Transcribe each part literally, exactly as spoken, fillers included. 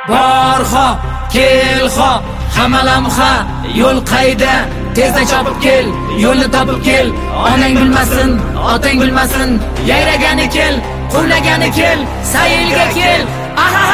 Borxa, kelxa, hamalamxa, yo'l qayda? Tezda chopib kel, yo'lni topib kel. Onang bilmasin, otang bilmasin, yayragani kel, quvlagani kel, sayilga kel. Aha!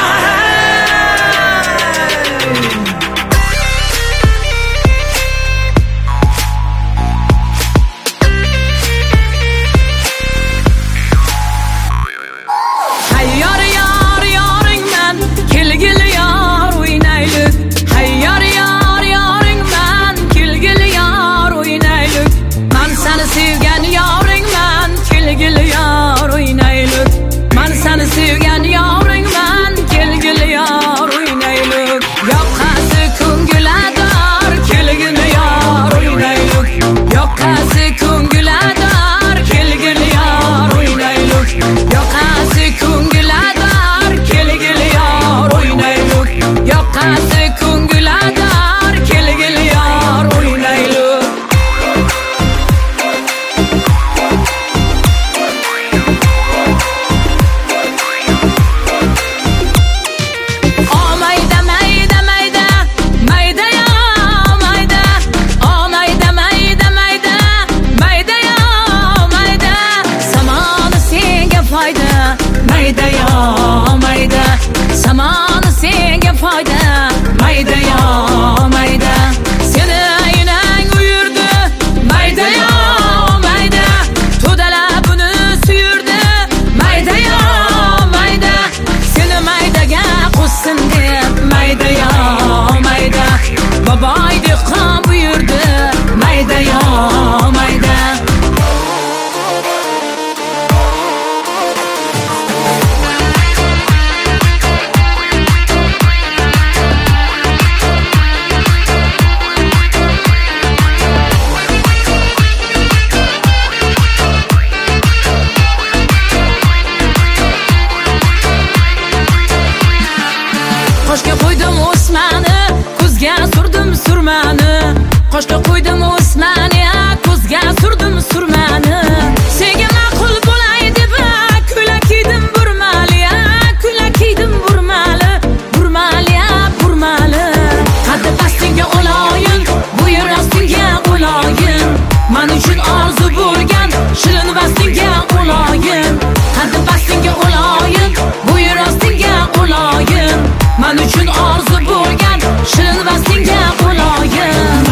Qo'shga qo'ydim o'smani, ko'zga surdim surmani. Senga ma'qul bo'lay deb kulak kiydim burmali, kulak kiydim burmali, burmali, burmali. Qaddi pastingga oloyin, bu yer ostingga oloyin. Men uchun orzu bo'lgan shirin vastingga oloyin. Qaddi pastingga oloyin, bu yer ostingga oloyin. Men uchun orzu bo'lgan shirin vastingga oloyin.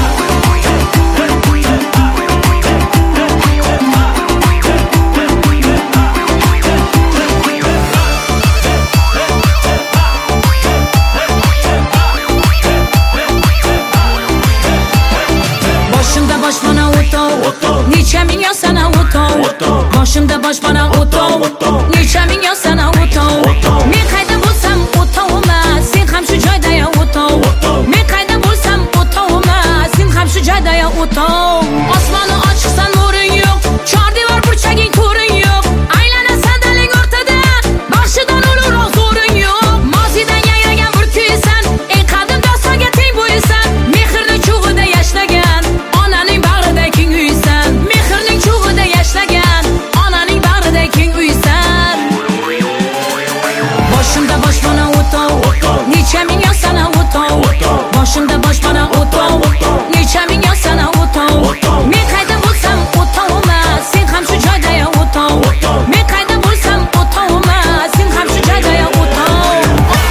Necha ming yosana o'tov, boshimda boshpana o'tov, necha ming yosana o'tov. Men qayda bo'lsam o'tovma, sen ham shu joyda ya o'tov. Men qayda bo'lsam o'tovma, sen ham shu joyda ya o'tov. Osmoni ochiqsan nuring yo'q, chor devor burchaging ko'ring yo'q. Aylanasan daling o'rtada, baxshidan ulug'roq zo'ring yo'q. Mozidan yangragan bir kuysan, eng qadim dostonga teng bo'ysan. Mehrni cho'g'ida yashlagan, onaning bag'rida keng uysan. Mehrning cho'g'ida yashlagan, onaning bag'rida keng uysan. Boshimda boshpana o'tov, necha ming yosana o'tov. Boshimda boshpana o'tov, necha ming yosana o'tov. Men qayda bo'lsam o'tovma, sen ham shu joyda ya o'tov. Men qayda bo'lsam o'tovma, sen ham shu joyda ya o'tov.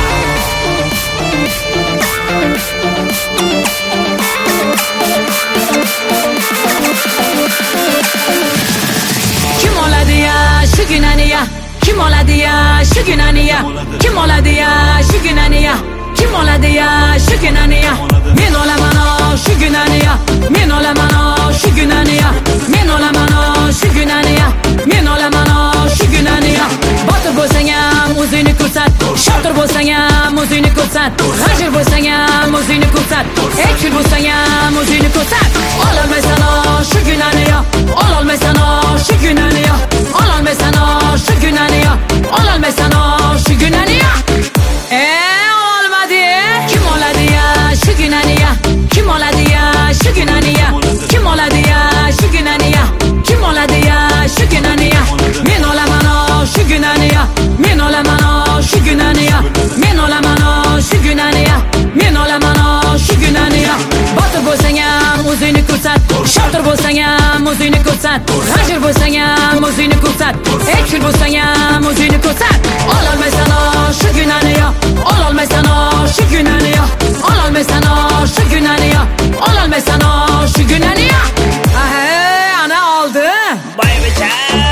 Kim oladi ya shu gunani ya? Kim oladi ya shu gunani ya? Kim oladi ya shu gunani ya? Kim oladi ya shu gunani ya? Men olaman shu gunani ya. Men olaman shu gunani ya. Men olaman shu gunani ya. Men olaman shu gunani ya. Botir bo'lsang ham o'zingni ko'rsat, shotir bo'lsang ham o'zingni ko'rsat, g'ajir bo'lsang ham o'zingni ko'rsat, ekil bo'lsang ham o'zingni ko'rsat. Ololmaysan shu gunani ya. Ololmaysan shu gunani ya. Ololmaysan shu gunani ya. Ololmaysan shu gunani ya. Eh, olmadi. Kim oladi ya shu gunani ya? Kim oladi ya shu gunani ya? Kim oladi ya shu gunani ya? Kim oladi ya shu gunani ya? Men olaman shu gunani ya. Men olaman shu gunani ya. Men olaman shu ko'rsat. Hajr bo'lsang ham o'zingni ko'rsat. Ekil bo'lsang ham o'zingni ko'rsat. Ololmaysan shu gunani yo, ololmaysan shu gunani yo, ololmaysan shu gunani yo, ololmaysan shu gunani yo. Hey, ana oldi. Boybecha.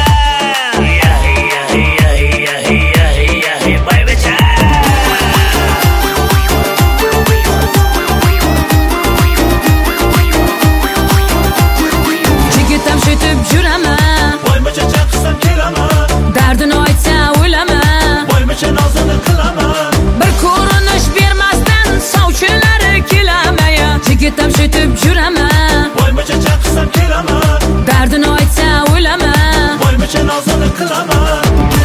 Dardini aytsa o'laman, boymacha nozini qilaman. Bir ko'rinish bermasdan sovchilari kelamayan. Yigitam shutib juraman, boymacha chaqsam kelaman. Dardini aytsa o'laman, boymacha nozini qilaman.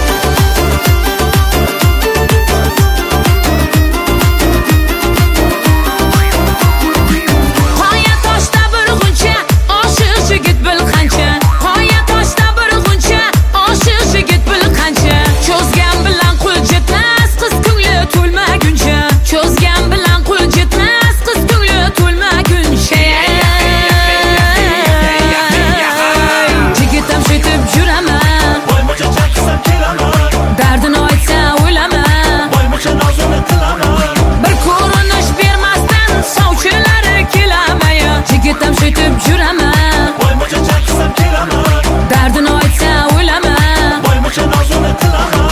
Qoya toshda bir g'uncha, oshiq yigit bil qancha. Qoya toshda bir g'uncha, oshiq yigit bil qancha. Cho'zgan bilan qo'l jetmas, qiz ko'ngli to'lmaguncha. Cho'zgan bilan qo'l jetmas, qiz ko'ngli to'lmaguncha. Yigitam shutib juraman, boymacha chaqsam kelaman. Dardini aytsa o'laman, boymacha nozini qilaman. Bir ko'rinish bermasdan sovchilari kelamayan. Yigitam shutib juraman, boymacha chaqsam kelaman. Dardini aytsa o'laman, boymacha nozini qilaman.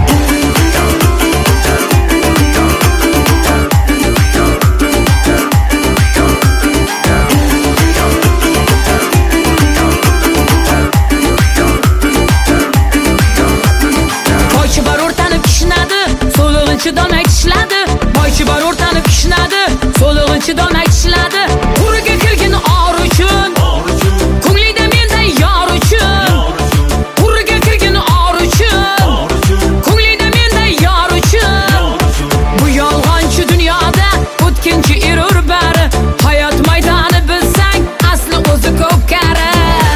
Boychi bor o'rtanib kishnadi, so'lig'inchi dolmak tishladi. Boychi bor o'rtanib kishnadi, so'lig'inchi dolmak tishladi. Quriga kirgin or uchun, ko'nglingda menday yor uchun. Quriga kirgin or uchun, ko'nglingda menday yor uchun. Bu yolg'onchi dunyoda o'tkinchi erur bari. Hayot maydoni bilsang, asli o'zi ko'pkari.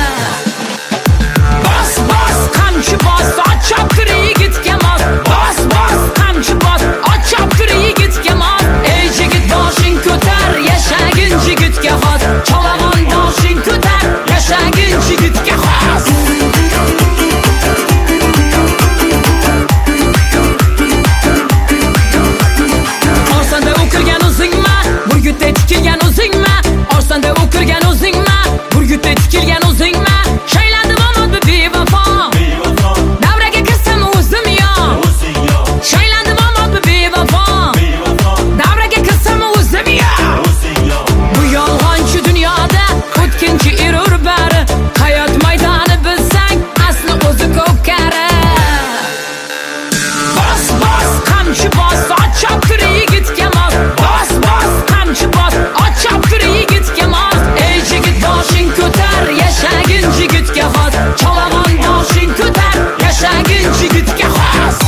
Bos bos qamchi bos, ochab kir yigitga mos. Bos bos qamchi bos, ochab kir yigitga mos. Ey yigit boshing ko'tar, yashagin yigitga xos. Cholag'on boshing ko'tar, yashagin yigitga xos. Orsanda o'kirgan o'zingma, burgutda tikilgan o'zingma. Orsanda o'kirgan o'zingma, burgutda tikilgan o'zingma. Shaylandim omad bu bevafo, Bevafo, davraga kirsam o'zim yo. o'zing yo. Shaylandim omad bu bevafo, Bevafo, davraga kirsam o'zim yo. o'zing yo. Bu yolg'onchi dunyoda o'tkinchi erur bari. Hayot maydoni bilsang, asli o'zi ko'pkari. Bos bos qamchi bos, ochab kir yigitga mos. Bos bos qamchi bos, ochab kir yigitga mos. Ey yigit boshing ko'tar, yashagin yigitga xos. Cholag'on boshing ko'tar, yashagin yigitga xos.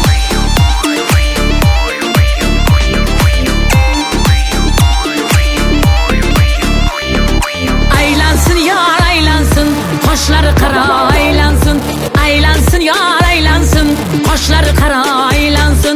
Aylansin yor aylansin, qoshlari qaro aylansin. Aylansin yor aylansin, qoshlari qaro aylansin.